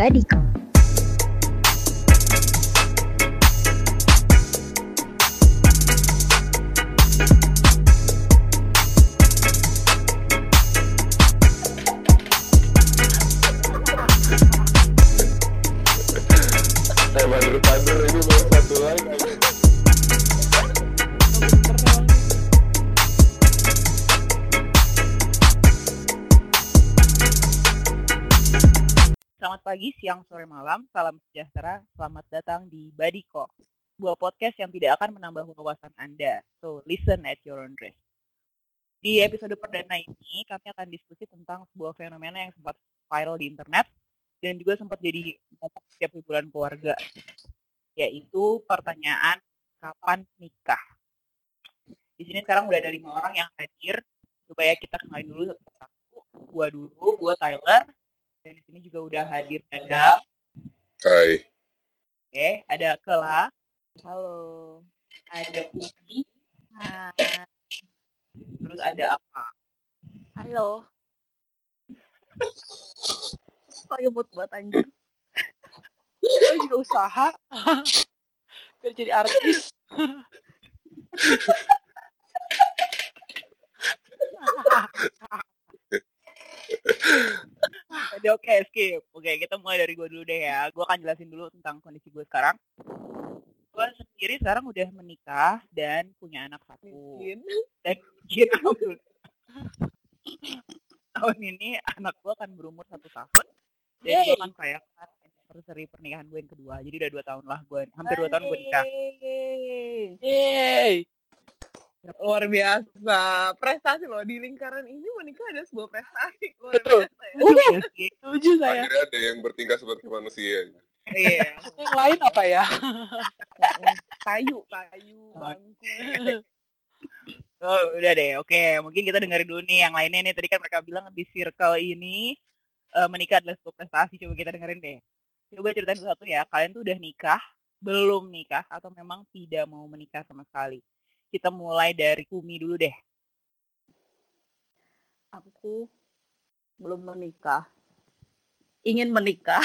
Badiko. Kader ini baru satu lagi. Selamat pagi, siang, sore, malam. Salam sejahtera. Selamat datang di Badiko, sebuah podcast yang tidak akan menambah wawasan Anda. So, listen at your own risk. Di episode perdana ini, kami akan diskusi tentang sebuah fenomena yang sempat viral di internet dan juga sempat jadi topik setiap hiburan keluarga, yaitu pertanyaan kapan nikah. Di sini sekarang udah ada 5 orang yang hadir. Coba ya kita kenalin dulu satu-satu. Gua Tyler. Dan di sini juga udah hadir Dadang. Hai. Oke, ada Kela. Halo. Ada Ubi. Hai. Terus ada apa? Halo. Kok nyebut buat anjir? Lo juga usaha biar jadi artis. Oke, skip. Oke, kita mulai dari gue dulu deh ya. Gue akan jelasin dulu tentang kondisi gue sekarang. Gue sendiri sekarang udah menikah dan punya anak satu. Dan tahun ini anak gue akan berumur 1 tahun. Dan gue akan merayakan anniversary pernikahan gue yang kedua. Jadi udah 2 tahun lah gue, hampir 2 tahun gue nikah. Yeay. Luar biasa, prestasi loh di lingkaran ini menikah ada sebuah prestasi luar Betul. biasa ya. Setuju saya. Akhirnya ada yang bertingkah seperti manusia. Iya, Yang lain apa ya? kayu, bangku. Oh, udah deh. Oke, mungkin kita dengerin dulu nih yang lainnya nih. Tadi kan mereka bilang di circle ini menikah adalah sebuah prestasi. Coba kita dengerin deh. Coba ceritain satu ya. Kalian tuh udah nikah, belum nikah, atau memang tidak mau menikah sama sekali? Kita mulai dari Umi dulu deh. Aku belum menikah. Ingin menikah.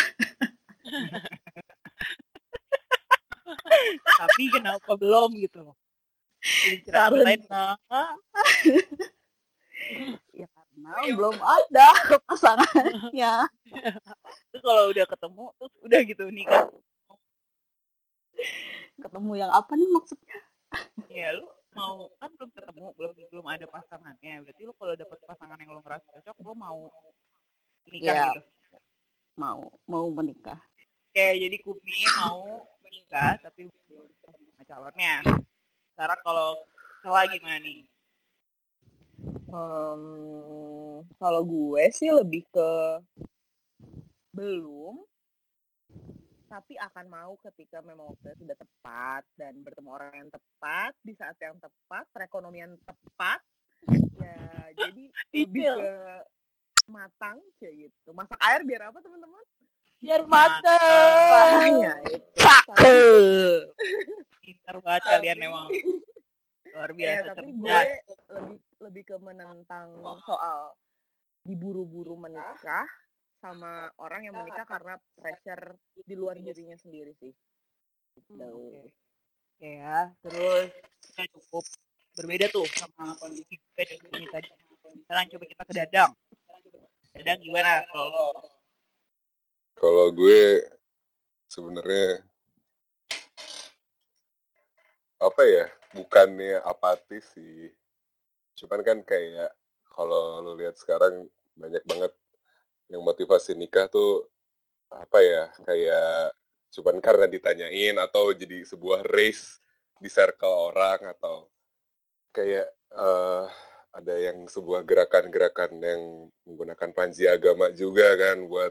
Tapi kenapa belum gitu? Karena ya karena belum ada pasangannya. Terus kalau udah ketemu, terus udah gitu nikah. Ketemu yang apa nih maksudnya? Ya lu mau, kan belum ketemu, belum ada pasangannya. Berarti lu kalau dapet pasangan yang lu ngerasa cocok, lu mau nikah Ya. gitu. Mau menikah. Oke, jadi Kumi mau menikah tapi belum sama calonnya. Sekarang kalau Kela gimana nih? Kalau gue sih lebih ke belum, tapi akan mau ketika memang waktunya sudah tepat dan bertemu orang yang tepat di saat yang tepat, perekonomian tepat. Ya, jadi lebih ke matang kayak gitu. Masak air biar apa teman-teman? Biar matang. Ya itu. Pintar banget kalian emang. Luar Ya, biasa tapi cerdas. gue lebih ke menentang soal diburu-buru menikah sama orang yang menikah karena pressure di luar dirinya sendiri sih. Oke ya, terus kita cukup berbeda tuh sama kondisi gue dan Kumi tadi. Sekarang coba kita ke Dadang. Dadang gimana kalau Kalau gue sebenarnya apa ya? Bukannya apatis sih. Cuman kan kayak kalau lo lihat sekarang banyak banget yang motivasi nikah tuh apa ya? Kayak cuman karena ditanyain atau jadi sebuah race di circle orang atau kayak ada yang sebuah gerakan-gerakan yang menggunakan panji agama juga kan buat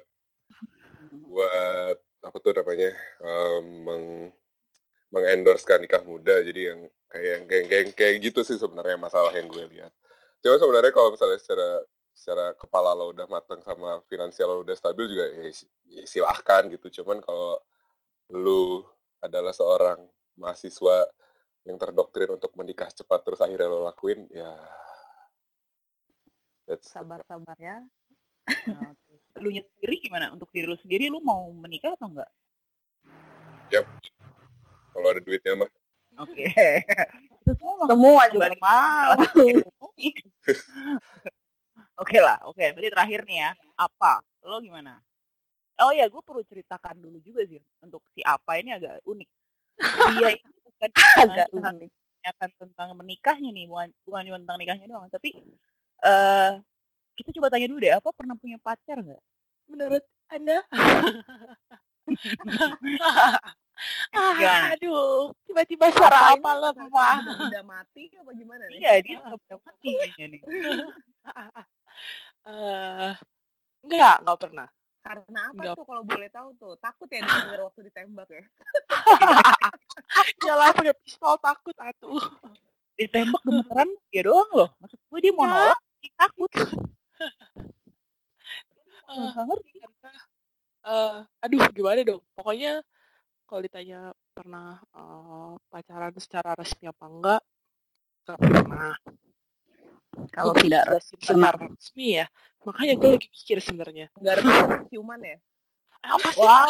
apa tuh namanya mengendorsekan nikah muda. Jadi yang kayak gitu sih sebenarnya masalah yang gue lihat. Cuma sebenarnya kalau misalnya secara kepala lo udah matang sama finansial lo udah stabil juga ya silahkan gitu. Cuman kalau lu adalah seorang mahasiswa yang terdoktrin untuk menikah cepat terus akhirnya lo lakuin ya Sabar-sabar ya. lu sendiri gimana? Untuk diri lu sendiri, lu mau menikah atau enggak? Kalau ada duitnya mah. Oke. Semua juga Kembali. mau. Oke lah, oke. Berarti terakhir nih ya, apa? Lo gimana? Oh ya, gue perlu ceritakan dulu juga sih. Untuk si apa ini agak unik. Dia ini bukan Agak unik. tentang menikahnya nih, bukan cuma tentang nikahnya doang. Tapi kita coba tanya dulu deh, apa pernah punya pacar nggak? Menurut Anda? Gimana? Aduh, tiba-tiba suara Apa apa ini? lemah. Udah mati apa gimana nih? Iya, dia udah mati kayaknya nih. Enggak pernah. Karena apa Enggak. tuh kalau boleh tahu tuh? Takut ya denger waktu ditembak ya? Jalan pakai pistol takut atuh. Ditembak gemeteran dia doang loh. Maksud gue dia mau nolak, dia takut. Nggak ngerti. Aduh, gimana dong? Pokoknya kalau ditanya pernah pacaran secara resmi apa enggak pernah. Kalau tidak secara resmi ya, makanya gue lagi pikir sebenarnya. Enggak ada ciuman ya? Apa sih? Wow.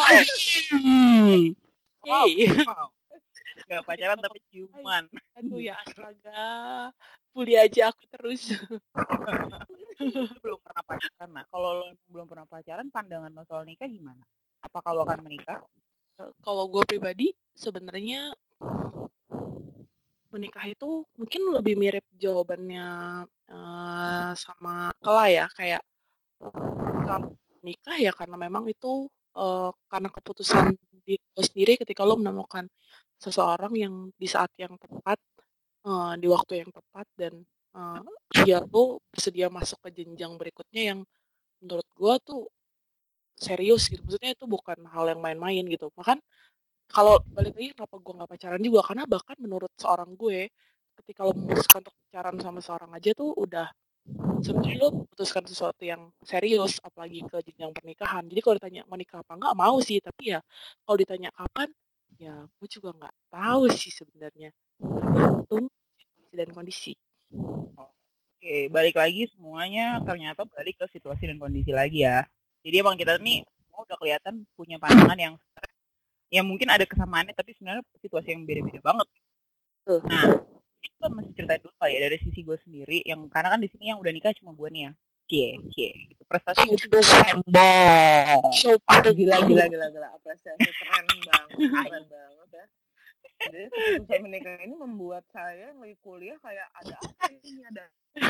Hey. Gak pacaran tapi ciuman. Aduh ya astaga, bully aja aku terus. Belum pernah pacaran. Nah, kalau lo belum pernah pacaran, pandangan lo soal nikah gimana? Apakah lo akan menikah? Kalau gue pribadi sebenarnya menikah itu mungkin lebih mirip jawabannya sama Kela ya, kayak kalau nikah ya karena memang itu karena keputusan diri lo sendiri ketika lo menemukan seseorang yang di saat yang tepat, di waktu yang tepat, dan dia lo bersedia masuk ke jenjang berikutnya yang menurut gue tuh serius gitu. Maksudnya itu bukan hal yang main-main gitu. Bahkan kalau balik lagi kenapa gue nggak pacaran juga, karena bahkan menurut seorang gue ketika lo memutuskan untuk pacaran sama seorang aja tuh udah sebenarnya lo memutuskan sesuatu yang serius, apalagi ke jenjang pernikahan. Jadi kalau ditanya mau nikah apa enggak, mau sih, tapi ya kalau ditanya kapan, ya gue juga nggak tahu sih sebenarnya, tergantung situasi dan kondisi. Oke, balik lagi semuanya ternyata balik ke situasi dan kondisi lagi ya. Jadi emang kita nih semua udah kelihatan punya pandangan yang mungkin ada kesamaannya, tapi sebenarnya situasi yang beda-beda banget. Nah, kita masih cerita dulu kali ya dari sisi gue sendiri, yang karena kan di sini yang udah nikah cuma gue nih ya. Gitu. Prestasi gue sombong. Gila. Apresiasi keren banget ya. Jadi keputusan menikah ini membuat saya yang lagi kuliah kayak ada apa ini ada.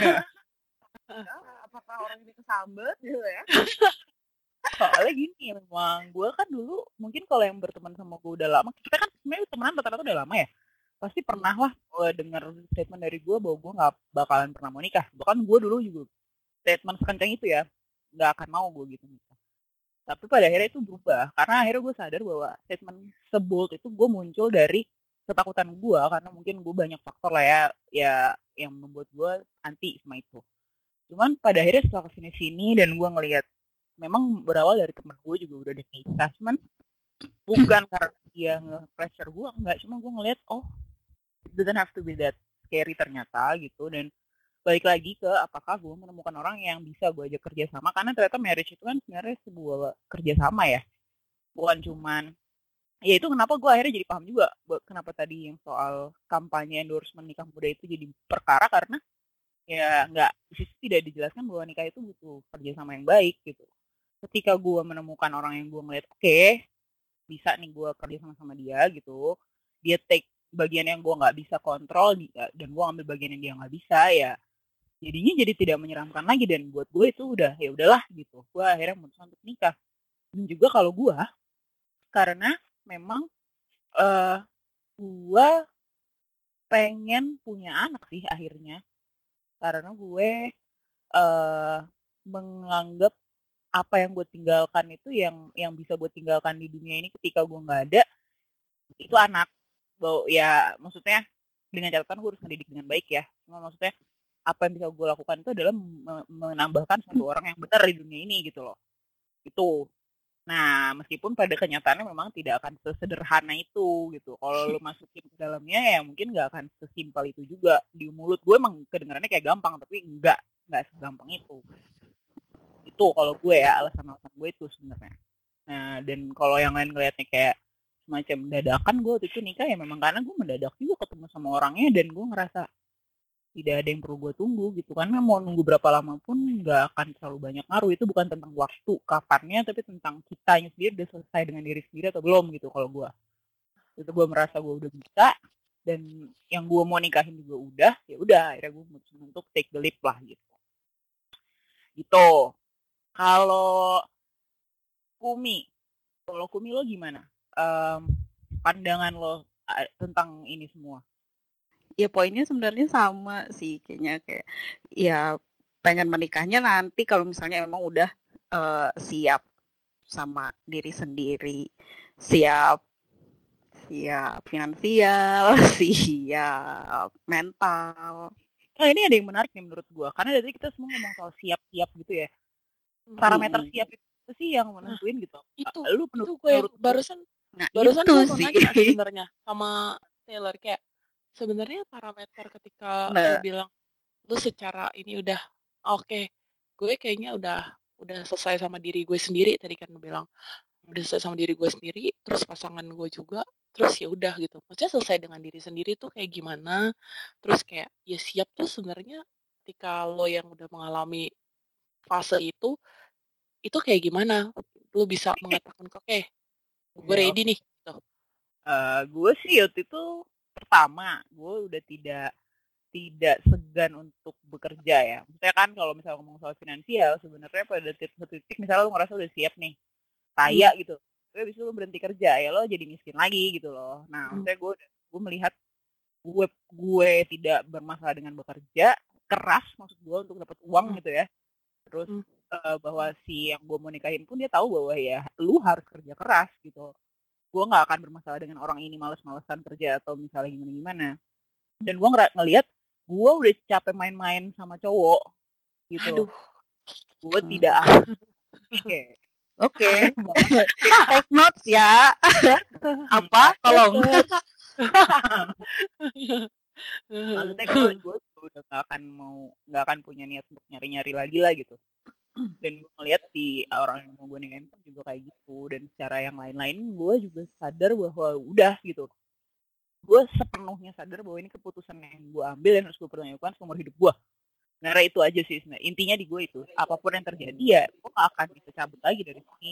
Apakah orang ini kesambet gitu ya? Soalnya gini, memang gue kan dulu mungkin kalau yang berteman sama gue udah lama, kita kan sebenarnya temenan rata-rata udah lama ya, pasti pernah lah dengar statement dari gue bahwa gue nggak bakalan pernah mau nikah. Bahkan gue dulu juga statement sekencang itu ya, nggak akan mau gue gitu nikah. Tapi pada akhirnya itu berubah, karena akhirnya gue sadar bahwa statement sebold itu gue muncul dari ketakutan gue, karena mungkin gue banyak faktor lah ya yang membuat gue anti sama itu. Cuman pada akhirnya setelah kesini-sini dan gue ngelihat memang berawal dari temen gue juga udah nikah, cuman bukan karena dia nge-pressure gue, enggak, cuma gue ngeliat it doesn't have to be that scary ternyata gitu. Dan balik lagi ke apakah gue menemukan orang yang bisa gue ajak kerja sama, karena ternyata marriage itu kan sebenarnya sebuah kerjasama ya, bukan cuman ya. Itu kenapa gue akhirnya jadi paham juga kenapa tadi yang soal kampanye endorsement nikah muda itu jadi perkara, karena ya nggak, di situ tidak dijelaskan bahwa nikah itu butuh kerjasama yang baik gitu. Ketika gue menemukan orang yang gue ngeliat bisa nih gue kerja sama dia gitu, dia take bagian yang gue nggak bisa kontrol dan gue ambil bagian yang dia nggak bisa, ya jadinya jadi tidak menyeramkan lagi. Dan buat gue itu udah ya udahlah gitu, gue akhirnya memutuskan untuk nikah. Dan juga kalau gue karena memang gue pengen punya anak sih akhirnya, karena gue menganggap apa yang gue tinggalkan itu yang bisa gue tinggalkan di dunia ini ketika gue nggak ada itu anak. Ya maksudnya dengan catatan gue harus mendidik dengan baik ya, cuma maksudnya apa yang bisa gue lakukan itu adalah menambahkan satu orang yang benar di dunia ini gitu loh. Itu. Nah, meskipun pada kenyataannya memang tidak akan sesederhana itu gitu. Kalau lo masukin ke dalamnya ya mungkin nggak akan sesimpel itu juga. Di mulut gue emang kedengarannya kayak gampang, tapi nggak segampang itu. Itu kalau gue ya, alasan-alasan gue itu sebenarnya. Nah, dan kalau yang lain ngeliatnya kayak semacam dadakan, gue waktu itu nikah ya memang karena gue mendadak juga ketemu sama orangnya dan gue ngerasa tidak ada yang perlu gue tunggu gitu. Karena mau nunggu berapa lama pun nggak akan terlalu banyak ngaruh. Itu bukan tentang waktu, kapannya, tapi tentang kitanya sendiri udah selesai dengan diri sendiri atau belum gitu kalau gue. Itu gue merasa gue udah bisa, dan yang gue mau nikahin juga udah, ya udah akhirnya gue memutuskan untuk take the leap lah gitu. Gitu. Kalau Kumi lo gimana? Pandangan lo tentang ini semua? Ya poinnya sebenarnya sama sih kayaknya, kayak ya pengen menikahnya nanti kalau misalnya emang udah siap sama diri sendiri, siap finansial, siap mental. Nah, ini ada yang menarik nih menurut gue, karena dari kita semua ngomong soal siap-siap gitu ya. Parameter siap itu sih yang menentuin gitu. Itu Lu itu gue yang barusan Nah, gue itu mau sih. nanya sebenarnya sama Taylor, kayak sebenarnya parameter ketika lu bilang lu secara ini udah oke, gue kayaknya udah selesai sama diri gue sendiri. Tadi kan lu bilang udah selesai sama diri gue sendiri, terus pasangan gue juga, terus ya udah gitu. Maksudnya selesai dengan diri sendiri tuh kayak gimana? Terus kayak ya siap tuh sebenarnya ketika lo yang udah mengalami fase itu kayak gimana? Lu bisa mengatakan oke, gue ready nih gitu. Gue sih waktu itu pertama gue udah tidak segan untuk bekerja ya. Misalnya kan kalau misalnya ngomong soal finansial, sebenarnya pada titik misalnya lo ngerasa udah siap nih, kaya gitu, tapi abis itu lo berhenti kerja ya lo jadi miskin lagi gitu loh. Nah, maksudnya gue melihat gue tidak bermasalah dengan bekerja keras, maksud gue untuk dapat uang gitu ya. Terus bahwa si yang gue mau nikahin pun dia tahu bahwa ya lu harus kerja keras gitu. Gue nggak akan bermasalah dengan orang ini males-malesan kerja atau misalnya gimana-gimana. Dan gue ngeliat gue udah capek main-main sama cowok gitu. Aduh. Gue tidak Oke. Take notes ya. Apa? Tolong. Maksudnya kalau gue udah nggak akan punya niat untuk nyari-nyari lagi lah gitu. Dan gue ngeliat si orang yang mau gue nikahin juga kayak gitu. Dan secara yang lain-lain gue juga sadar bahwa udah gitu. Gue sepenuhnya sadar bahwa ini keputusan yang gue ambil dan harus gue pertanyakan seumur hidup gue. Nah, itu aja sih sebenarnya. Intinya di gue itu, apapun yang terjadi ya gue gak akan bisa cabut lagi dari sini.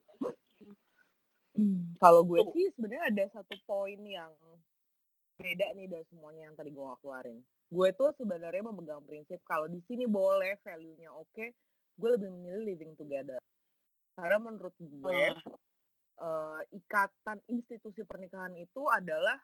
Kalau gue sih sebenarnya ada satu poin yang beda nih dari semuanya yang tadi gue keluarin. Gue tuh sebenarnya memegang prinsip kalau di sini boleh value-nya oke, gue lebih memilih living together. Karena menurut gue ikatan institusi pernikahan itu adalah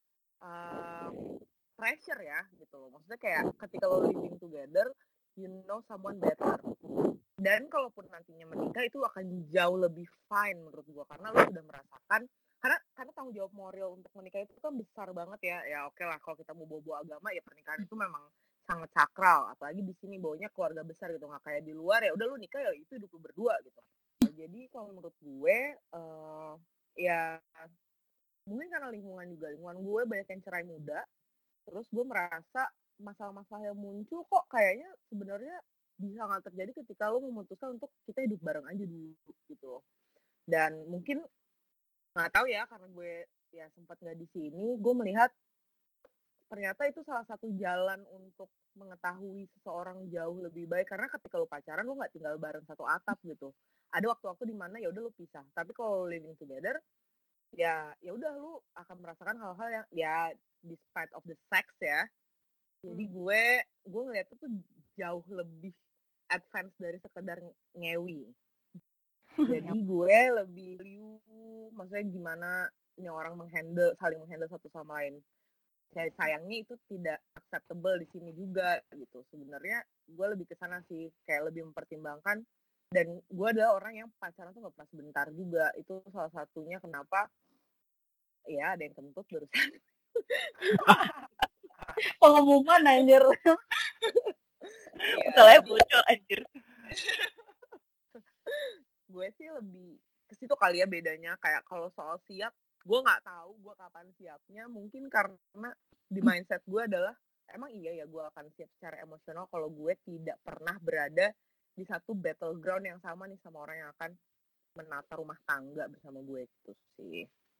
pressure ya gitu loh. Maksudnya kayak ketika lo living together, you know someone better. Dan kalaupun nantinya menikah itu akan jauh lebih fine menurut gue, karena lo sudah merasakan, karena tanggung jawab moral untuk menikah itu kan besar banget ya. Ya oke lah, kalau kita mau bawa agama ya pernikahan itu memang sangat sakral, apalagi di sini baunya keluarga besar gitu, nggak kayak di luar ya udah lu nikah ya itu hidup lu berdua gitu. Jadi kalau menurut gue ya mungkin karena lingkungan gue banyak yang cerai muda, terus gue merasa masalah-masalah yang muncul kok kayaknya sebenarnya bisa nggak terjadi ketika lo memutuskan untuk kita hidup bareng aja dulu gitu. Dan mungkin nggak tahu ya, karena gue ya sempat nggak di sini, gue melihat ternyata itu salah satu jalan untuk mengetahui seseorang jauh lebih baik, karena ketika lo pacaran lo nggak tinggal bareng satu atap gitu. Ada waktu-waktu di mana ya udah lo pisah, tapi kalau living together ya udah lu akan merasakan hal-hal yang ya despite of the sex ya. Jadi gue ngeliat itu jauh lebih advance dari sekedar ngewi. Jadi gue lebih maksudnya gimana ini orang saling menghandle satu sama lain. Sayangnya itu tidak acceptable di sini juga gitu. Sebenarnya gue lebih ke sana sih, kayak lebih mempertimbangkan. Dan gue adalah orang yang pacaran tuh gak pernah sebentar juga. Itu salah satunya kenapa ya ada yang kentut barusan. Pengumuman anjir. Soalnya bocor anjir. Gue sih lebih ke situ kali ya bedanya. Kayak kalau soal siap, gue nggak tahu gue kapan siapnya. Mungkin karena di mindset gue adalah emang iya ya gue akan siap secara emosional kalau gue tidak pernah berada di satu battleground yang sama nih sama orang yang akan menata rumah tangga bersama gue itu sih.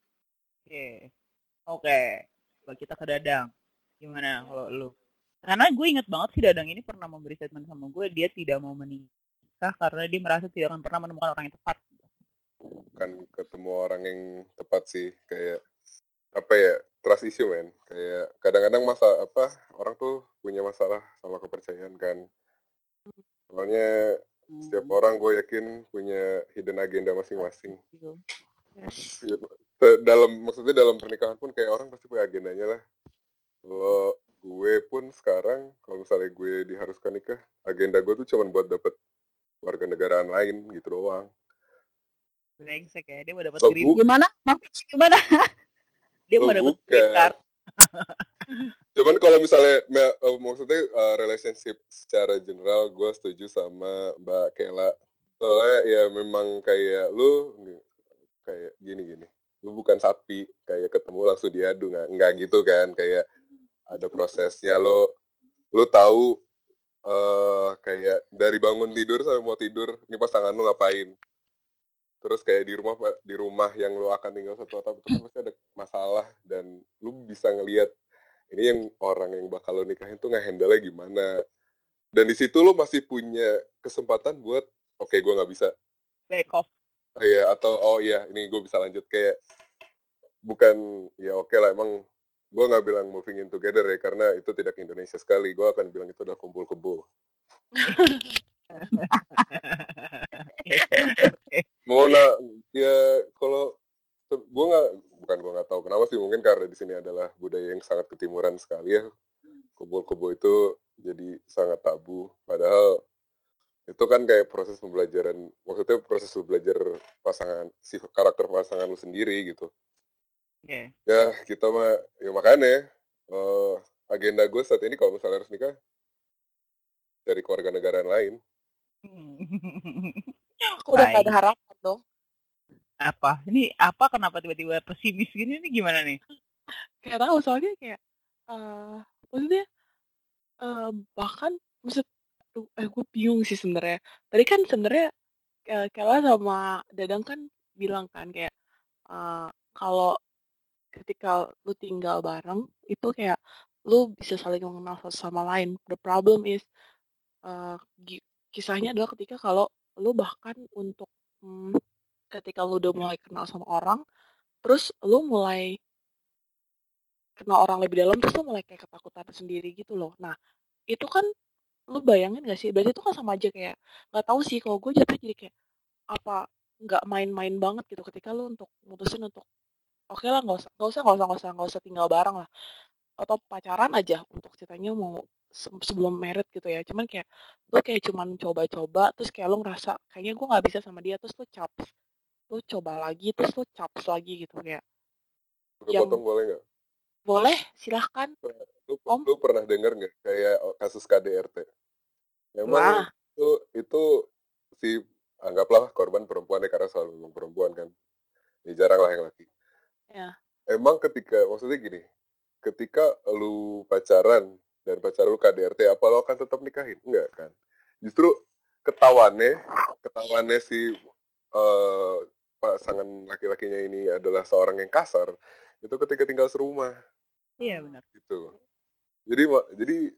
Oke. Kalau kita ke Dadang, gimana kalau lu? Karena gue inget banget sih Dadang ini pernah memberi statement sama gue, dia tidak mau menikah karena dia merasa tidak akan pernah menemukan orang yang tepat. Bukan ketemu orang yang tepat sih, kayak apa ya, trust issue men. Kayak kadang-kadang orang tuh punya masalah sama kepercayaan kan. Soalnya setiap orang gue yakin punya hidden agenda masing-masing. Yes. Maksudnya dalam pernikahan pun kayak orang pasti punya agendanya lah. Kalau gue pun sekarang, kalau misalnya gue diharuskan nikah, agenda gue tuh cuma buat dapet warga negaraan lain gitu doang. Brengsek ya, dia mau dapet Oh, green. Gimana? Gimana? Dia mau dapet green card. Cuman kalau misalnya maksudnya relationship secara general, gue setuju sama Mbak Kela. Soalnya ya memang kayak lu kayak gini, lu bukan sapi kayak ketemu langsung diadu, nggak gitu kan, kayak ada prosesnya. Lu tahu kayak dari bangun tidur sampai mau tidur ini pasangan lu ngapain, terus kayak di rumah yang lu akan tinggal satu atap itu kan pasti ada masalah, dan lu bisa ngelihat ini yang orang yang bakal lu nikahin tuh nge-handle-nya gimana, dan di situ lu masih punya kesempatan buat oke, gue nggak bisa back off. Iya, atau ini gue bisa lanjut, kayak bukan ya oke lah, emang gue nggak bilang moving in together ya, karena itu tidak Indonesia sekali. Gue akan bilang itu udah kumpul kebo. Ya kalau gue nggak tahu kenapa sih, mungkin karena di sini adalah budaya yang sangat ketimuran sekali ya. Kumpul kebo itu jadi sangat tabu, padahal itu kan kayak proses pembelajaran, maksudnya proses belajar karakter pasangan lu sendiri gitu. Ya kita mah ya makanya agenda gue saat ini kalau misalnya harus nikah dari keluarga negaraan lain. Aku udah gak ada harapan dong. Apa? Ini apa, kenapa tiba-tiba pesimis gini, ini gimana nih? Kayak tahu soalnya kayak maksudnya bahkan gue bingung sih sebenarnya. Tadi kan sebenarnya Kela sama Dadang kan bilang kan kayak kalau ketika lu tinggal bareng itu kayak lu bisa saling mengenal satu sama lain. The problem is kisahnya adalah ketika kalau lu bahkan untuk ketika lu udah mulai kenal sama orang, terus lu mulai kenal orang lebih dalam, terus lu mulai kayak ketakutan sendiri gitu loh. Nah itu kan lu bayangin gak sih, berarti itu kan sama aja kayak nggak tahu sih, kalau gue jatuh jadi kayak apa nggak main-main banget gitu ketika lu untuk mutusin untuk oke lah nggak usah tinggal bareng lah, atau pacaran aja untuk ceritanya mau sebelum married gitu ya. Cuman kayak lu kayak cuman coba-coba, terus kayak lu ngerasa kayaknya gue nggak bisa sama dia, terus lu coba lagi, terus lu caps lagi gitu kayak. Potong boleh nggak? Boleh, silahkan. Lu pernah dengar nggak kayak kasus KDRT? Memang itu si anggaplah korban perempuan ya, karena selalu memang perempuan kan. Ya jarang lah yang laki. Ya. Emang maksudnya gini, ketika lu pacaran dan pacar lu KDRT, apa lu akan tetap nikahin? Enggak kan? Justru ketahuannya si pasangan laki-lakinya ini adalah seorang yang kasar, itu ketika tinggal serumah. Iya benar. Gitu. Jadi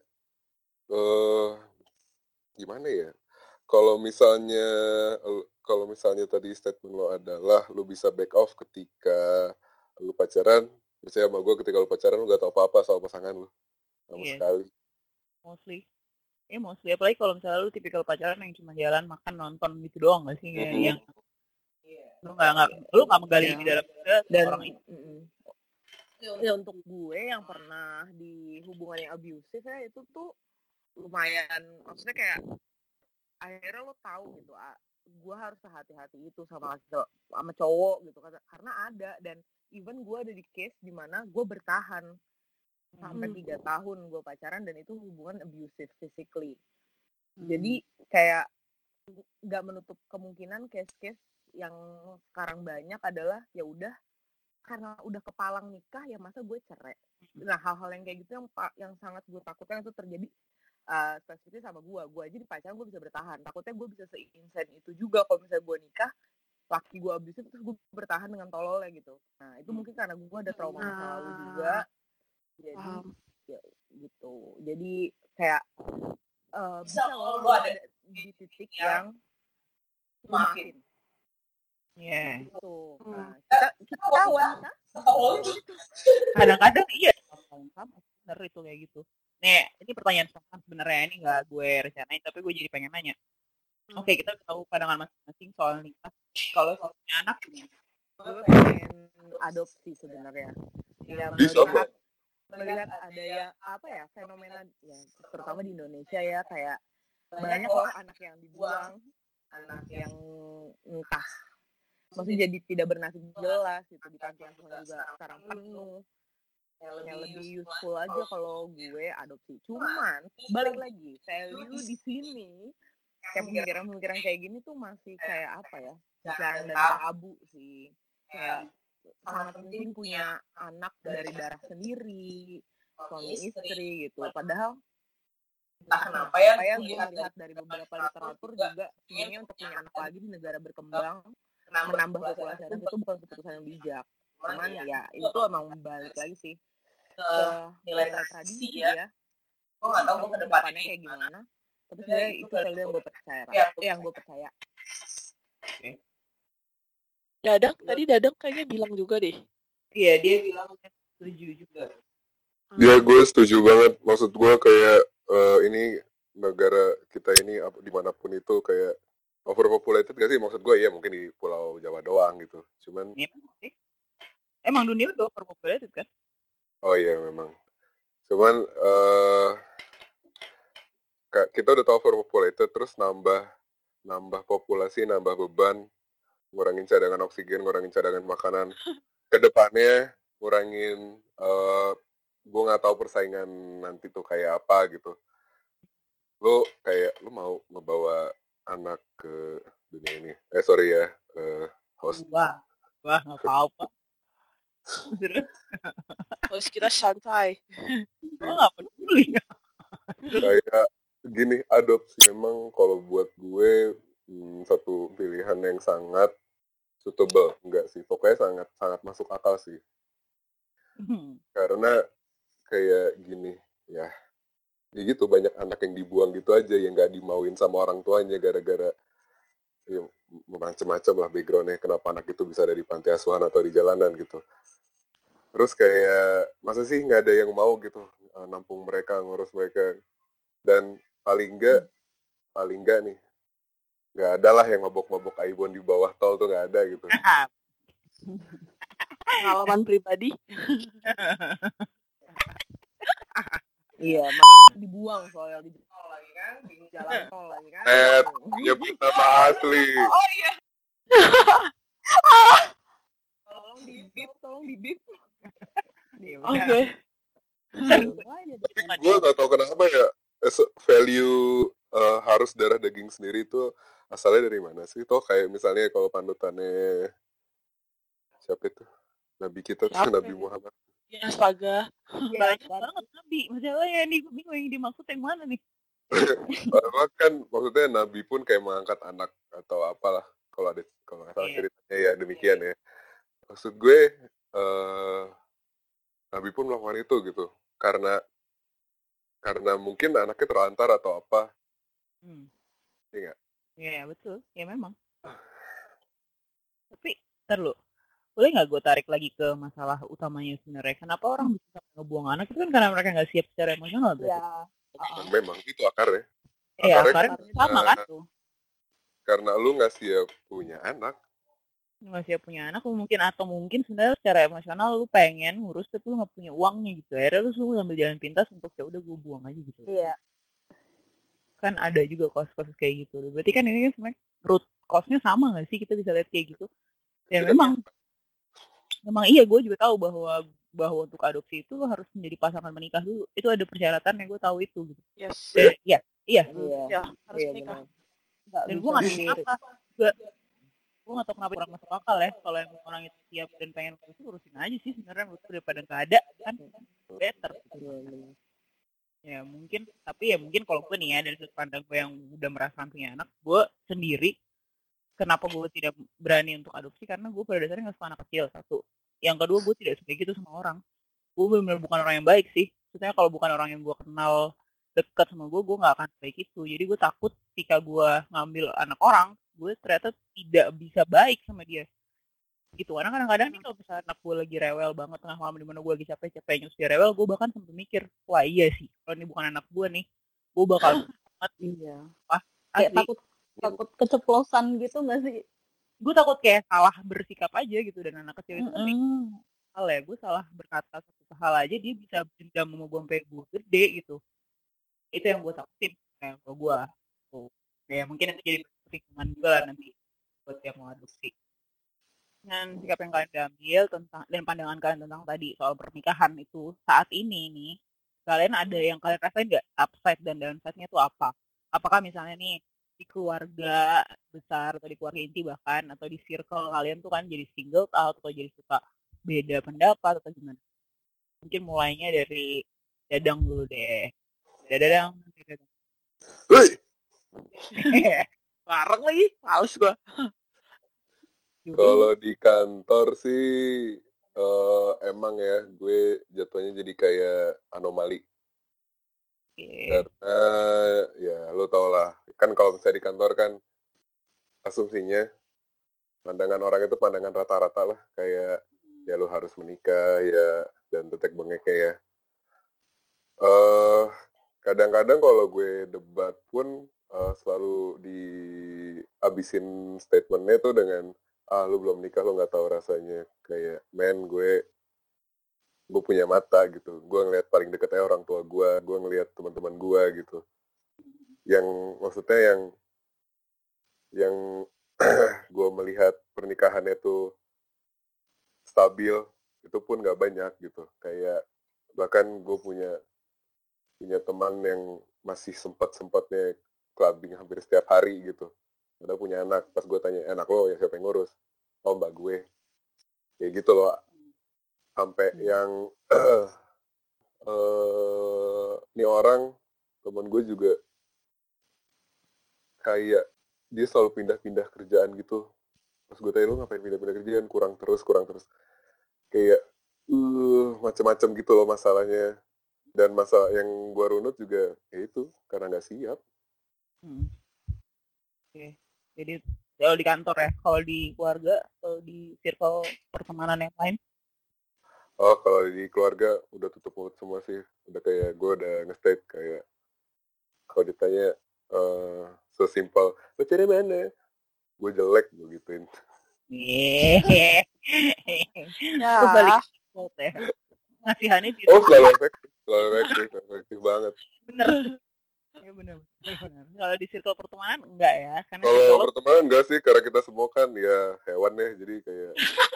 gimana ya? Kalau misalnya tadi statement lo adalah lo bisa back off ketika lo pacaran, misalnya sama gue, ketika lo pacaran lo gak tau apa-apa soal pasangan lo sama sekali. Mostly apalagi kalau misalnya lu tipikal pacaran yang cuma jalan makan nonton gitu doang gak sih, yang lu nggak menggali di dalam orang itu. Ya untuk gue yang pernah di hubungan yang abusive ya, itu tuh lumayan, maksudnya kayak akhirnya lo tahu gitu, gue harus hati-hati itu sama cowok gitu, karena ada, dan even gue ada di case dimana gue bertahan sampai 3 tahun gue pacaran, dan itu hubungan abusive physically. Jadi kayak nggak menutup kemungkinan case-case yang sekarang banyak adalah ya udah karena udah kepalang nikah ya masa gue cerai. Nah hal-hal yang kayak gitu yang sangat gue takutkan itu terjadi spesifiknya sama gue aja di pacaran gue bisa bertahan, takutnya gue bisa se-insane itu juga kalau misalnya gue nikah laki gue abusive terus gue bertahan dengan tololnya gitu. Nah itu mungkin karena gue ada trauma masa lalu juga, jadi ya, gitu. Jadi kayak bisa lo ada di titik yang maafin. Iya. Gitu. Nah, kita wanita Kadang-kadang iya sama bener itu kayak gitu. Nih, ini pertanyaan sebenarnya ini nggak gue rencanain tapi gue jadi pengen nanya. Oke, kita tahu pandangan masing-masing soal nikah. Kalau soal punya anak gimana? Gue pengen adopsi sebenarnya. Ya melihat ada yang apa ya fenomena ya terutama di Indonesia ya kayak banyak loh anak yang dibuang, anak yang entah maksudnya jadi tidak bernasib jelas gitu di panti asuhan juga sekarang penuh. Yang lebih useful aja kalau gue adopsi. Cuman balik lagi value di sini kayak pemikiran kayak gini tuh masih kayak apa ya jarang dan tabu sih, kayak sangat penting punya anak dari darah sendiri, suami istri gitu. Padahal entah kenapa ya gue melihat dari beberapa literatur juga sebenarnya untuk punya anak lagi di negara berkembang menambah populasi anak itu bukan keputusan yang bijak. Cuman ya itu emang balik lagi sih ke nilai tradisi ya. Gue nggak tahu gue kedepannya kayak gimana, tapi sebenarnya itu value yang gue percaya, yang gue percaya. Dadang kayaknya bilang juga deh. Iya, dia bilang setuju juga. Ya gue setuju banget, maksud gue kayak ini negara kita ini dimanapun itu kayak overpopulated gak sih, maksud gue ya mungkin di Pulau Jawa doang gitu, cuman emang dunia udah overpopulated kan? Oh iya memang, cuman kita udah tahu overpopulated terus nambah populasi, nambah beban, ngurangin cadangan oksigen, ngurangin cadangan makanan, kedepannya ngurangin gue nggak tahu persaingan nanti tuh kayak apa gitu. Lo mau ngebawa anak ke dunia ini? Sorry ya, host. Wah nggak tahu pak. Host kita santai. Gue nggak peduli. Kayak gini, adopsi memang kalau buat gue satu pilihan yang sangat suitable, enggak sih, pokoknya sangat masuk akal sih. Karena kayak gini ya gitu banyak anak yang dibuang gitu aja yang nggak dimauin sama orang tuanya gara-gara ya, macam-macam lah backgroundnya kenapa anak itu bisa ada di panti asuhan atau di jalanan gitu. Terus kayak masa sih nggak ada yang mau gitu nampung mereka, ngurus mereka, dan paling enggak nih nggak ada lah yang mabok-mabok Aibon di bawah tol tuh nggak ada gitu. Pengalaman pribadi. Iya, dibuang soalnya di tol lagi kan, di jalan tol lagi kan. Nyebut nama asli. Oh iya. Tolong dibip. Oke. Tapi gue nggak tahu kenapa ya value harus darah daging sendiri itu asalnya dari mana sih? Toh kayak misalnya kalau panutannya siapa itu? Nabi kita tuh Nabi Muhammad. Ya astaga. Banyak banget Nabi. Masalahnya nih gue bingung yang dimaksud yang mana nih. Kan maksudnya Nabi pun kayak mengangkat anak atau apalah kalau nggak salah ceritanya ya demikian ya. Maksud gue Nabi pun melakukan itu gitu karena mungkin anaknya terlantar atau apa. Iya nggak? Iya betul, ya memang. Tapi terlalu boleh nggak gue tarik lagi ke masalah utamanya sebenarnya? Kenapa orang bisa ngebuang anak itu kan karena mereka nggak siap secara emosional berarti? Ya. Memang itu akarnya. Iya akarnya sama kan tuh. Karena lu nggak siap punya anak. Nggak siap punya anak, mungkin sebenarnya secara emosional lu pengen ngurus tapi lu nggak punya uangnya gitu. Akhirnya lu sambil jalan pintas untuk ya udah gue buang aja gitu. Iya. Kan ada juga kos-kos kayak gitu. Berarti kan ini sebenarnya root cost-nya sama nggak sih, kita bisa lihat kayak gitu. Dan memang iya gue juga tahu bahwa untuk adopsi itu harus menjadi pasangan menikah dulu. Itu ada persyaratan yang gue tahu itu gitu. Yes. Iya. Ya, harus menikah. Dan gue nggak tahu kenapa. Gue nggak tahu kenapa orang masuk akal ya. Kalau yang orang itu siap dan pengen urusin aja sih sebenarnya, daripada nggak ada kan better. Ya mungkin, tapi ya mungkin kalau gue nih ya dari sudut pandang gue yang udah merasakan punya anak, gue sendiri kenapa gue tidak berani untuk adopsi karena gue pada dasarnya nggak suka anak kecil satu. Yang kedua gue tidak suka gitu sama orang. Gue benar-benar bukan orang yang baik sih. Maksudnya kalau bukan orang yang gue kenal dekat sama gue nggak akan baik itu. Jadi gue takut ketika gue ngambil anak orang, gue ternyata tidak bisa baik sama dia. Gitu, karena kadang-kadang nih kalau misalnya anak gue lagi rewel banget tengah malam di mana gue lagi capek-capeknya terus dia rewel, gue bahkan sempat mikir, wah iya sih, kalau ini bukan anak gue nih, gue bakal banget. Iya. Wah, Kayak takut keceplosan gitu nggak sih? Gue takut kayak salah bersikap aja gitu, dan anak kecil itu kan hal ya, gue salah berkata satu hal aja dia bisa dendam sama gue sampai gue gede gitu. Itu yang gue takutin kalau gue. Ya mungkin itu jadi pertimbangan juga lah nanti buat yang mau adopsi. Dengan sikap yang kalian ambil tentang dan pandangan kalian tentang tadi soal pernikahan itu saat ini nih, kalian ada yang kalian rasain nggak upside dan downside-nya itu apa? Apakah misalnya nih di keluarga besar atau di keluarga inti bahkan atau di circle kalian tuh kan jadi single out atau jadi suka beda pendapat atau gimana? Mungkin mulainya dari Dadang dulu deh. Dadang. Hei, Bareng lagi, males gua. kalau di kantor sih emang ya gue jatuhnya jadi kayak anomali. Karena ya lo tau lah, kan kalau misalnya di kantor kan asumsinya pandangan orang itu pandangan rata-rata lah, kayak ya lo harus menikah ya dan tetek bengek ya. Kadang-kadang kalau gue debat pun selalu dihabisin statementnya tuh dengan lu belum nikah, lu nggak tahu rasanya. Kayak gue punya mata gitu, gue ngeliat paling deketnya orang tua gue ngeliat teman-teman gue gitu, yang maksudnya yang gue melihat pernikahannya tuh stabil itu pun nggak banyak gitu. Kayak bahkan gue punya teman yang masih sempat-sempatnya clubbing hampir setiap hari gitu. Udah punya anak, pas gue tanya, anak lo ya siapa yang ngurus? Oh mbak gue. Kayak gitu loh. Sampai yang ini orang, temen gue juga kayak dia selalu pindah-pindah kerjaan gitu. Pas gue tanya, lo ngapain pindah-pindah kerjaan? Kurang terus. Kayak macam-macam gitu loh masalahnya. Dan masalah yang gue runut juga ya itu karena nggak siap. Oke. Jadi kalau di kantor ya, kalau di keluarga, kalau di circle pertemanan yang lain? Oh, kalau di keluarga udah tutup mulut semua sih. Udah kayak gue udah nge-state kayak kalau ditanya sesimpel, lo cari mana? Gue jelek, gue gituin. Gue balik ya. Ngasihannya gitu. Oh, selalu efektif banget. Bener. Ya bener. Kalau di circle pertemanan enggak ya? Kalau pertemanan enggak sih, karena kita semua kan ya hewan ya, jadi kayak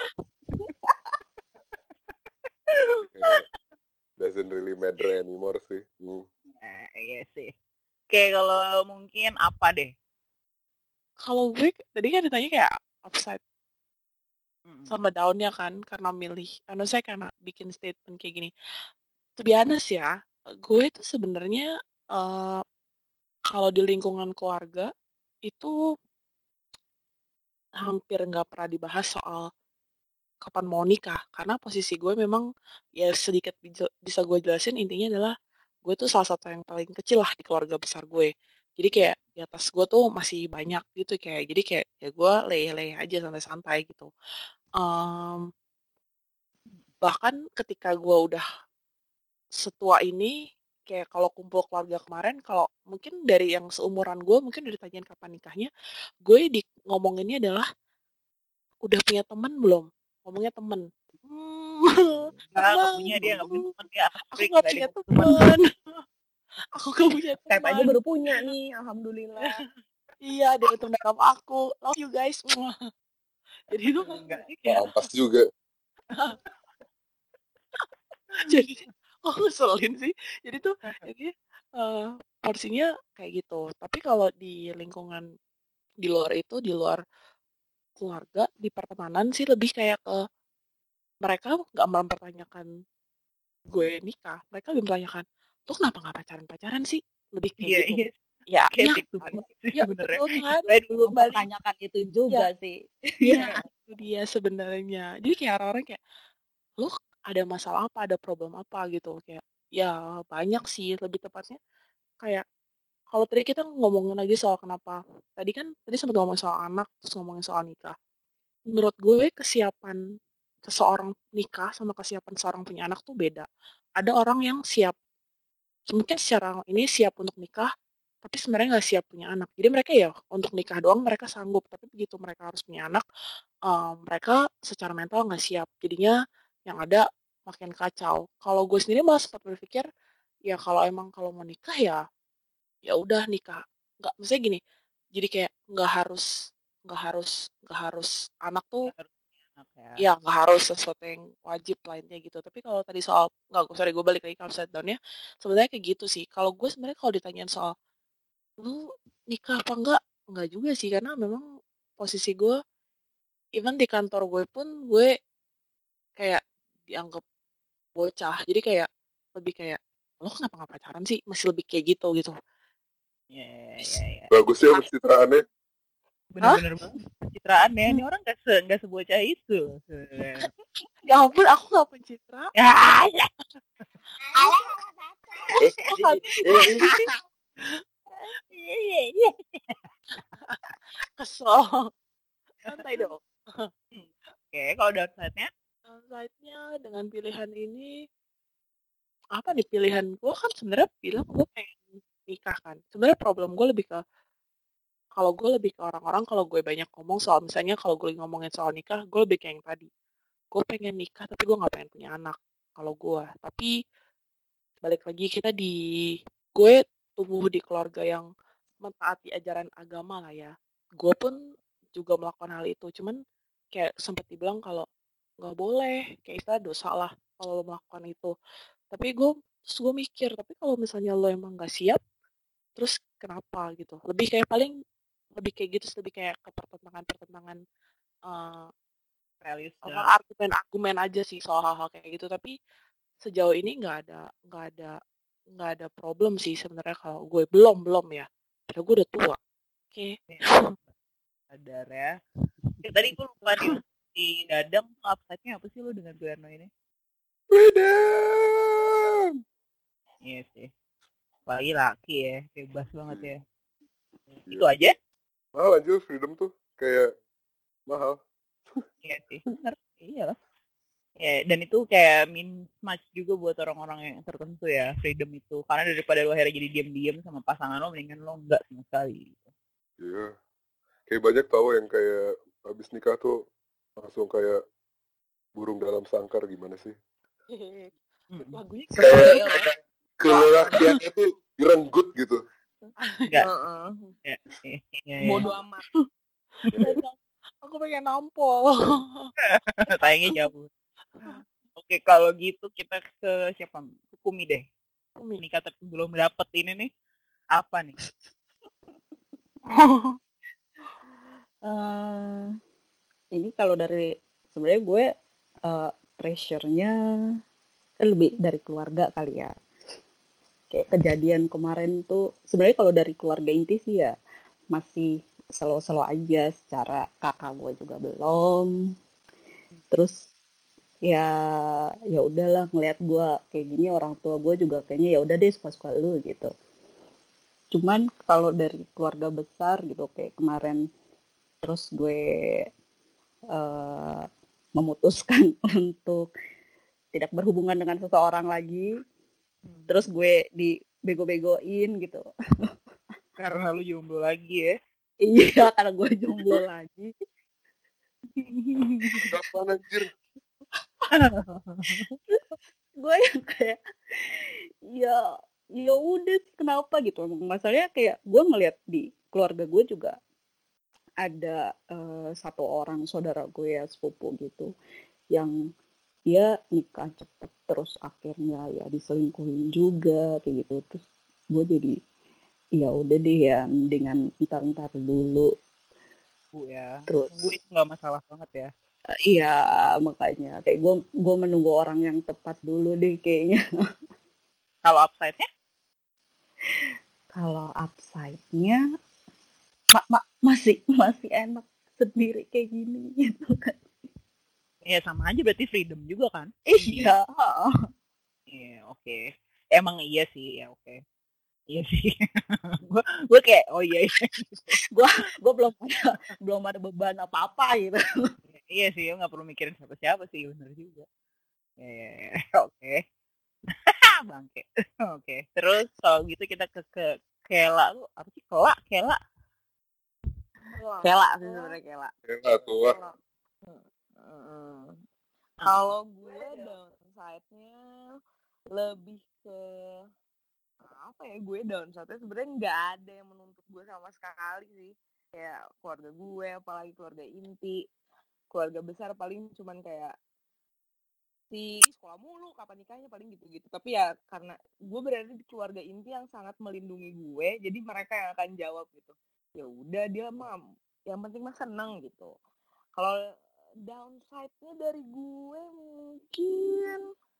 doesn't really matter anymore sih. Iya sih. Oke, kalau mungkin apa deh? Kalau gue tadi kan ditanya kayak upside sama down-nya kan, karena milih. Saya karena bikin statement kayak gini. To be honest ya, gue tuh sebenarnya kalau di lingkungan keluarga itu hampir nggak pernah dibahas soal kapan mau nikah, karena posisi gue memang ya sedikit bisa gue jelasin, intinya adalah gue tuh salah satu yang paling kecil lah di keluarga besar gue. Jadi kayak di atas gue tuh masih banyak gitu, kayak jadi kayak ya gue leye-leye aja santai-santai gitu. Bahkan ketika gue udah setua ini, kayak kalau kumpul keluarga kemarin, kalau mungkin dari yang seumuran gue, mungkin udah ditanyain kapan nikahnya, gue ngomonginnya adalah udah punya teman belum? Ngomongnya temen. Nggak punya, dia nggak punya teman, dia aku nggak punya teman. Aku gak punya teman. Skype aja baru punya nih, alhamdulillah. Iya, ada yang temen sama aku. Love you guys. Jadi itu enggak kayak ampas juga. Jadi ngeselin sih. Jadi tuh jadi porsinya kayak gitu. Tapi kalau di lingkungan di luar itu, di luar keluarga, di pertemanan sih lebih kayak ke mereka nggak mempertanyakan gue nikah. Mereka lebih mempertanyakan, Lu kenapa nggak pacaran sih? Lebih kayak Iya, gitu. iya. Ya, Kayak iya gitu kan? banget sih Ya, sebenarnya. betul kan? Saya dulu balik. Mempertanyakan itu juga sih. Iya, itu dia sebenarnya. Jadi kayak orang-orang kayak, lu ada masalah apa, ada problem apa gitu. Kayak, ya banyak sih lebih tepatnya. Kayak, kalau tadi kita ngomongin lagi soal kenapa. Tadi sempat ngomongin soal anak, terus ngomongin soal nikah. Menurut gue kesiapan seseorang nikah sama kesiapan seorang punya anak tuh beda. Ada orang yang siap, mungkin secara ini siap untuk nikah, tapi sebenarnya nggak siap punya anak. Jadi mereka ya untuk nikah doang mereka sanggup, tapi begitu mereka harus punya anak, mereka secara mental nggak siap. Jadinya yang ada makin kacau. Kalau gue sendiri malah sempat berpikir, ya kalau mau nikah ya udah nikah. Nggak, maksudnya gini, jadi kayak nggak harus anak tuh, ya nggak harus sesuatu yang wajib lainnya gitu. Tapi kalau tadi soal, nggak, sorry, gue balik lagi ke upside down-nya, sebenarnya kayak gitu sih. Kalau gue sebenarnya kalau ditanyain soal lu nikah apa enggak juga sih, karena memang posisi gue, even di kantor gue pun gue kayak dianggap bocah. Jadi kayak lebih kayak, lo kenapa nggak pacaran sih? Masih lebih kayak gitu. Iya. Bagus ya pencitraannya. Bener-bener banget pencitraannya. Ini orang nggak sebocah itu. Ya ampun, aku nggak pencitra. Ya. Kesel. Santai dong. Oke, kalau downside-nya? Downside-nya dengan pilihan ini, apa nih pilihan gue kan sebenarnya bilang gue pengen nikah kan. Sebenarnya problem gue lebih ke, kalau gue lebih ke orang-orang, kalau gue banyak ngomong soal, misalnya kalau gue ngomongin soal nikah, gue lebih kayak yang tadi. Gue pengen nikah, tapi gue nggak pengen punya anak. Kalau gue, tapi balik lagi gue tumbuh di keluarga yang mentaati ajaran agama lah ya. Gue pun juga melakukan hal itu, cuman kayak sempat dibilang kalau nggak boleh, kayak istilah dosa lah kalau lo melakukan itu. Tapi gue mikir, tapi kalau misalnya lo emang nggak siap, terus kenapa gitu? Lebih kayak gitu, lebih kayak ke pertentangan argumen aja sih soal hal-hal kayak gitu. Tapi sejauh ini nggak ada problem sih sebenarnya, kalau gue belum ya. Padahal gue udah tua. Oke. Sadar ya. Tadi gue lupa nih, di Dadang upside-nya apa sih lo dengan Guerno ini? Freedom. Iya sih. Apalagi laki ya, bebas banget ya. Itu aja? Mahal aja freedom tuh, kayak mahal. Iya sih, bener. Iya lah. Ya, dan itu kayak mismatch juga buat orang-orang yang tertentu ya, freedom itu. Karena daripada lo akhirnya jadi diam-diam sama pasangan lo, mendingan lo enggak sama sekali. Iya. Kayak banyak tahu yang kayak habis nikah tuh langsung kayak burung dalam sangkar, gimana sih? Lagunya kayak kelelakiannya tuh direnggut gitu. Enggak. Bodoh amat. Aku pengen nampol. Tayangnya jauh. Oke, kalau gitu kita ke siapa? Kumi deh. Kumi nikah tapi belum dapet ini nih. Apa nih? Ini kalau dari sebenarnya gue pressure-nya lebih dari keluarga kali ya. Kayak kejadian kemarin tuh sebenarnya kalau dari keluarga inti sih ya masih slow aja, secara kakak gue juga belum. Terus ya udahlah, ngeliat gue kayak gini, orang tua gue juga kayaknya ya udah deh, suka-suka lu gitu. Cuman kalau dari keluarga besar gitu kayak kemarin, terus gue memutuskan untuk tidak berhubungan dengan seseorang lagi, terus gue dibego-begoin gitu. Karena lu jomblo lagi ya? Iya, karena gue jomblo lagi. Kapan anjir? Gue yang kayak ya udah, kenapa gitu. Masalahnya kayak gue ngeliat di keluarga gue juga ada satu orang saudara gue ya, sepupu gitu, yang dia nikah cepet terus akhirnya ya diselingkuhin juga kayak gitu. Terus gue jadi ya udah deh ya, dengan entar dulu. Ya. Terus gue itu nggak masalah banget ya. Iya, makanya kayak gue menunggu orang yang tepat dulu deh kayaknya. Kalau upside-nya? Kalau upside-nya masih enak sendiri kayak gini gitu kan. Ya sama aja berarti freedom juga kan? Iya. Iya, oke. Emang iya sih, ya oke. Iya sih. gue kayak oh iya. gue belum ada beban apa-apa gitu. Iya sih, nggak perlu mikirin siapa-siapa sih, bener juga. Ya. Oke. Bangke. Oke. Terus kalau gitu kita ke Kela. Lu apa sih? Kela sih sebenarnya Kela. Kela tua. Kalau gue downside-nya lebih ke apa ya, gue downside-nya sebenarnya nggak ada yang menuntut gue sama sekali sih. Kayak keluarga gue, apalagi keluarga inti, keluarga besar paling cuman kayak si sekolah mulu, kapan nikahnya, paling gitu-gitu. Tapi ya karena gue berada di keluarga inti yang sangat melindungi gue, jadi mereka yang akan jawab gitu. Ya udah, dia mah yang penting mah seneng gitu. Kalau downside-nya dari gue mungkin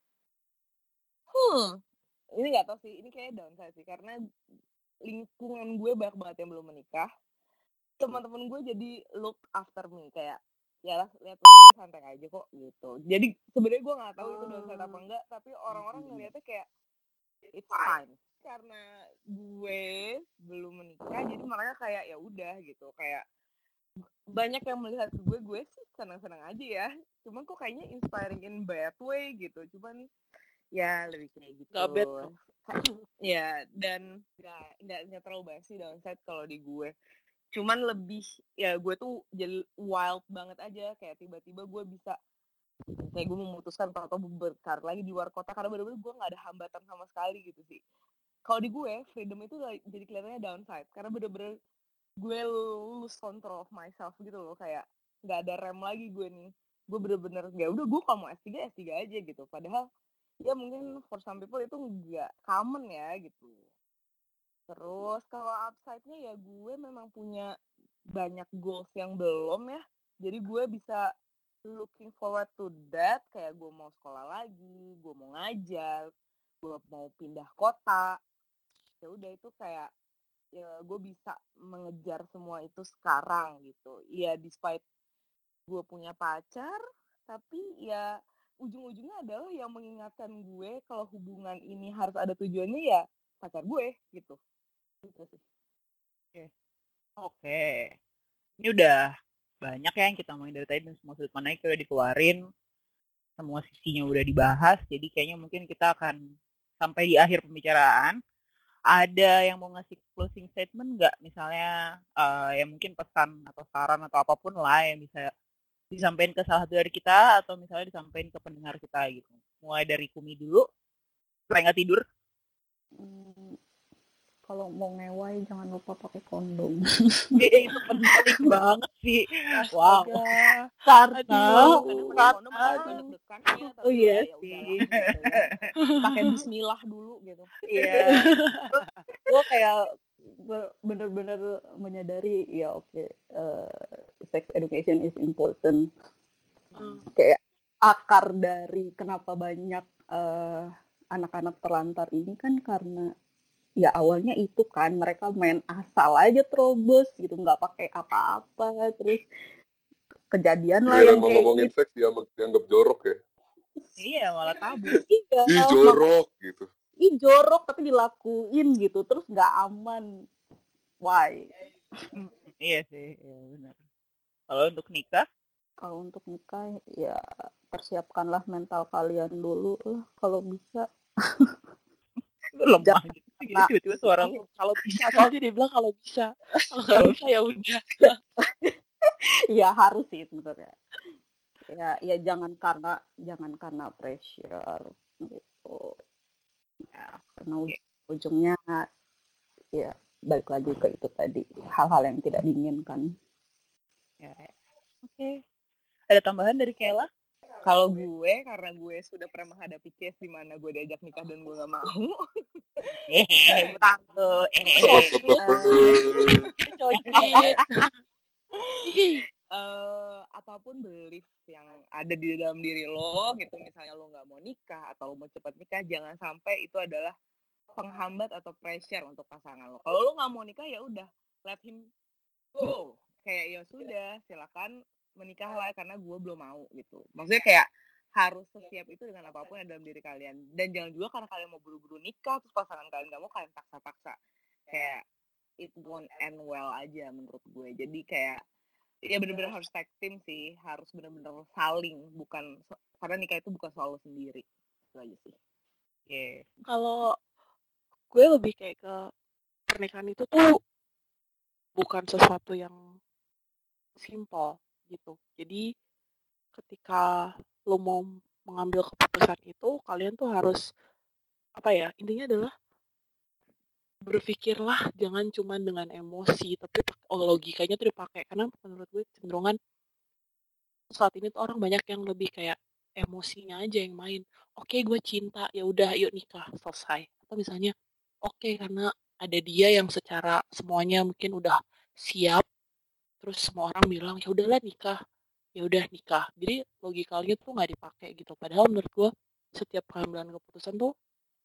ini nggak tahu sih, ini kayak downside sih, karena lingkungan gue banyak banget yang belum menikah. Teman-teman gue jadi look after me, kayak ya lah, lihat santai aja kok gitu. Jadi sebenarnya gue nggak tahu itu downside apa enggak, tapi orang-orang ngeliatnya kayak it's fine. Karena gue belum menikah, jadi mereka kayak ya udah gitu, kayak banyak yang melihat gue sih senang-senang aja ya. Cuman kok kayaknya inspiring in bad way gitu. Cuman ya lebih kayak gitu. Gak bad. Ya, dan nggak terlalu basi downside kalau di gue. Cuman lebih ya gue tuh jadi wild banget aja, kayak tiba-tiba gue bisa kayak gue memutuskan atau berkarir lagi di luar kota karena bener-bener gue nggak ada hambatan sama sekali gitu sih. Kalau di gue freedom itu jadi kelihatannya downside karena bener-bener gue lose control of myself gitu loh, kayak nggak ada rem lagi gue nih. Gue bener-bener ya udah, gue kalau mau S3 aja gitu, padahal ya mungkin for some people itu nggak common ya gitu. Terus kalau upside-nya ya gue memang punya banyak goals yang belum ya. Jadi gue bisa looking forward to that, kayak gue mau sekolah lagi, gue mau ngajar, gue mau pindah kota. Ya udah, itu kayak ya gue bisa mengejar semua itu sekarang gitu. Ya despite gue punya pacar, tapi ya ujung-ujungnya adalah yang mengingatkan gue kalau hubungan ini harus ada tujuannya ya pacar gue gitu. Gitu sih. Oke. Ini udah banyak ya yang kita ngomongin dari tadi, dan semua sudut pandangnya udah dikeluarin, semua sisinya udah dibahas. Jadi kayaknya mungkin kita akan sampai di akhir pembicaraan. Ada yang mau ngasih closing statement nggak? Misalnya ya mungkin pesan atau saran atau apapun lah yang bisa disampaikan ke salah satu dari kita, atau misalnya disampaikan ke pendengar kita gitu. Mulai dari Kumi dulu, supaya nggak tidur. Kalau mau ngewai jangan lupa pakai kondom. Itu penting banget sih. Wow. Karena oh iya sih. Pakai bismillah dulu gitu. Iya. Gue kayak bener-bener menyadari ya oke, sex education is important. Kayak akar dari kenapa banyak anak-anak terlantar ini kan karena ya awalnya itu kan mereka main asal aja terobos gitu, nggak pakai apa-apa, terus kejadian lah yang kayak ngomongin gitu. Seks dianggap jorok ya. Iya, malah tabu. Ih jorok gitu. Ih jorok tapi dilakuin gitu, terus nggak aman. Why? Iya sih, ya benar. Kalau untuk nikah? Kalau untuk nikah ya persiapkanlah mental kalian dulu lah kalau bisa. Lemah gitu. Tiba-tiba suara lu kalau bisa, soalnya dia bilang kalau bisa. Kalau nggak bisa ya udah. Ya harus sih sebenarnya. Ya jangan karena pressure gitu. Ya, karena ujungnya ya balik lagi ke itu tadi, hal-hal yang tidak diinginkan. Ya. Oke. Ada tambahan dari Kela? Kalau gue, karena gue sudah pernah menghadapi case di mana gue diajak nikah dan gue nggak mau. Apapun belief yang ada di dalam diri lo gitu, misalnya lo nggak mau nikah atau lo mau cepat nikah, jangan sampai itu adalah penghambat atau pressure untuk pasangan lo. Kalau lo nggak mau nikah ya udah, let him go. Kayak ya sudah, silakan menikah lah karena gue belum mau gitu. Maksudnya kayak harus sesiap itu dengan apapun yang dalam diri kalian. Dan jangan juga karena kalian mau buru-buru nikah terus pasangan kalian nggak mau, kalian paksa-paksa. Kayak it won't end well aja menurut gue. Jadi kayak ya bener-bener harus tag team sih, harus bener-bener saling, bukan karena nikah itu bukan soal lo sendiri. Itu aja sih. Kalau gue lebih kayak ke pernikahan itu tuh bukan sesuatu yang simple gitu. Jadi ketika lo mau mengambil keputusan itu, kalian tuh harus intinya adalah berpikirlah jangan cuma dengan emosi, tapi logikanya tuh dipakai. Karena menurut gue cenderungan saat ini tuh orang banyak yang lebih kayak emosinya aja yang main. Oke, gue cinta, ya udah yuk nikah, selesai. Atau misalnya oke, karena ada dia yang secara semuanya mungkin udah siap, terus semua orang bilang ya udahlah nikah, ya udah nikah. Jadi logikanya tuh nggak dipakai gitu. Padahal menurut gue setiap pengambilan keputusan tuh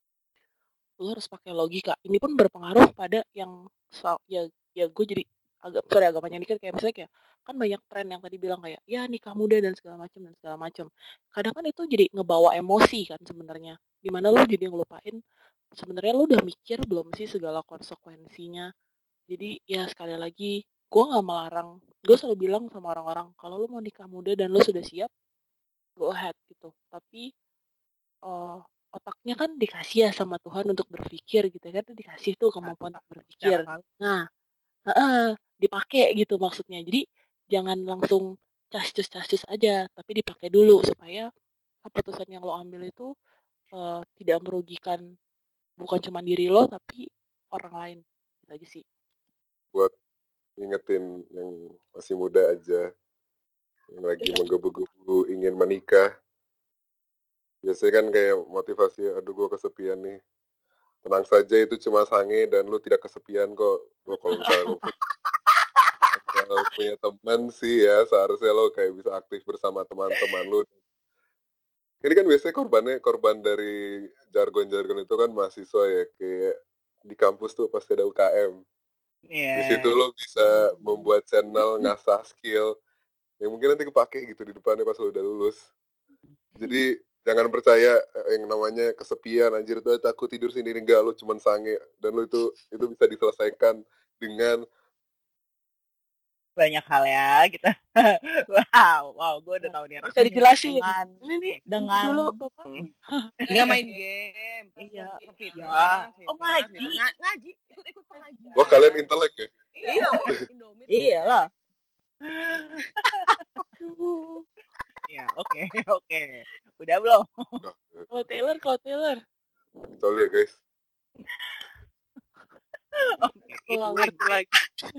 lo harus pakai logika. Ini pun berpengaruh pada yang gue jadi agak banyak dikit kayak misalnya kayak kan banyak tren yang tadi bilang kayak ya nikah muda dan segala macam. Kadang kan itu jadi ngebawa emosi kan sebenarnya. Dimana lo jadi ngelupain sebenarnya lo udah mikir belum sih segala konsekuensinya. Jadi ya sekali lagi gue nggak melarang. Gue selalu bilang sama orang-orang kalau lo mau nikah muda dan lo sudah siap, go ahead gitu. Tapi otaknya kan dikasih ya sama Tuhan untuk berpikir gitu kan, dikasih tuh kemampuan untuk berpikir. Nah, dipakai gitu maksudnya. Jadi jangan langsung cas-cus aja, tapi dipakai dulu supaya keputusan yang lo ambil itu tidak merugikan bukan cuma diri lo tapi orang lain. Gitu aja sih. Buat ingetin yang masih muda aja, yang lagi menggebu-gebu ingin menikah. Biasanya kan kayak motivasi, aduh gue kesepian nih. Tenang saja, itu cuma sange dan lu tidak kesepian kok. Lo kalau misalnya lu punya teman sih ya, seharusnya lo kayak bisa aktif bersama teman-teman lu. Ini kan biasanya korban dari jargon-jargon itu kan mahasiswa ya, kayak di kampus tuh pasti ada UKM. Di situ lo bisa membuat channel, ngasah skill yang mungkin nanti kepake gitu di depannya pas lo udah lulus. Jadi jangan percaya yang namanya kesepian, anjir tuh takut tidur sendiri, enggak, lo cuman sange dan lo itu bisa diselesaikan dengan banyak hal ya gitu. wow, gue udah tahu nih. Bisa dijelasin. Dengan dulu nggak main game. Iya. Ngaji. Ikut pengajian. Wah, kalian intelek ya? Iya. Iya lah. Ya, oke. Udah belum? Kalau Taylor. Betul ya, guys. Oke, lagi.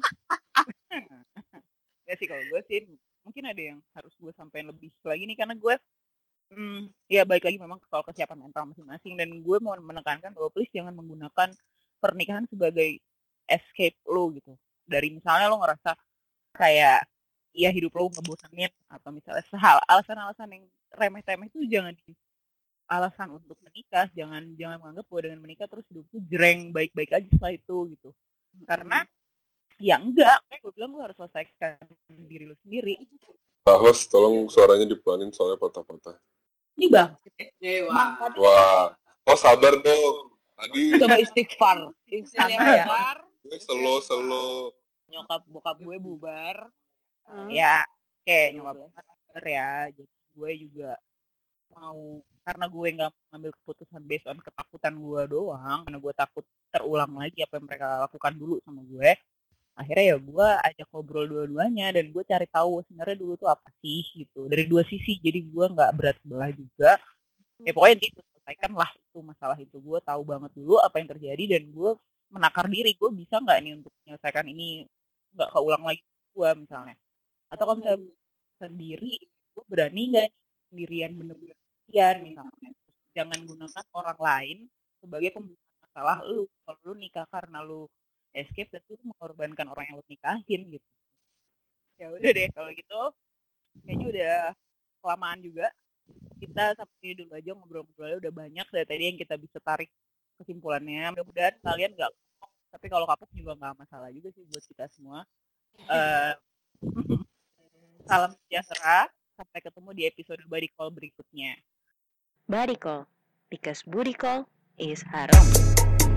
Ya sih, kalau gue sih mungkin ada yang harus gue sampaikan lebih lagi nih, karena gue ya balik lagi memang soal kesiapan mental masing-masing, dan gue mau menekankan bahwa please jangan menggunakan pernikahan sebagai escape lo gitu. Dari misalnya lo ngerasa kayak ya hidup lo ngebosanin, atau misalnya alasan-alasan yang remeh-temeh itu jangan di alasan untuk menikah. Jangan menganggap bahwa dengan menikah terus hidup tuh jreng baik-baik aja setelah itu gitu. Karena ya enggak, kayak gue bilang, gue harus selesaikan diri lo sendiri. Pak host, tolong suaranya dipelanin soalnya patah-patah. Ini bang. Wah. Oh, sabar dong. Tadi coba istighfar. Istighfar. Gue selo. Nyokap bokap gue bubar. Ya, kayak nyokap bubar ya. Jadi gue juga mau, karena gue nggak ngambil keputusan based on ketakutan gue doang, karena gue takut terulang lagi apa yang mereka lakukan dulu sama gue. Akhirnya ya gue ajak ngobrol dua-duanya, dan gue cari tahu sebenarnya dulu tuh apa sih gitu, dari dua sisi. Jadi gue nggak berat sebelah juga. Ya pokoknya gitu, selesaikan lah itu masalah itu. Gue tahu banget dulu apa yang terjadi, dan gue menakar diri, gue bisa nggak nih untuk menyelesaikan ini, nggak keulang lagi gue misalnya. Atau kalau misalnya sendiri, gue berani nggak sendirian bener-bener misalnya. Jangan gunakan orang lain sebagai pembuka masalah lu. Kalau lu nikah karena lu escape, dan lu mengorbankan orang yang lu nikahin gitu. Ya udah deh, kalau gitu kayaknya udah kelamaan juga. Kita sampai dulu aja, ngobrol-ngobrolnya udah banyak dari tadi yang kita bisa tarik kesimpulannya. Mudah-mudahan kalian nggak kapok, tapi kalau kapok juga nggak masalah juga sih buat kita semua. Salam sejahtera, sampai ketemu di episode Body Call berikutnya. Body Call, because booty call is haram.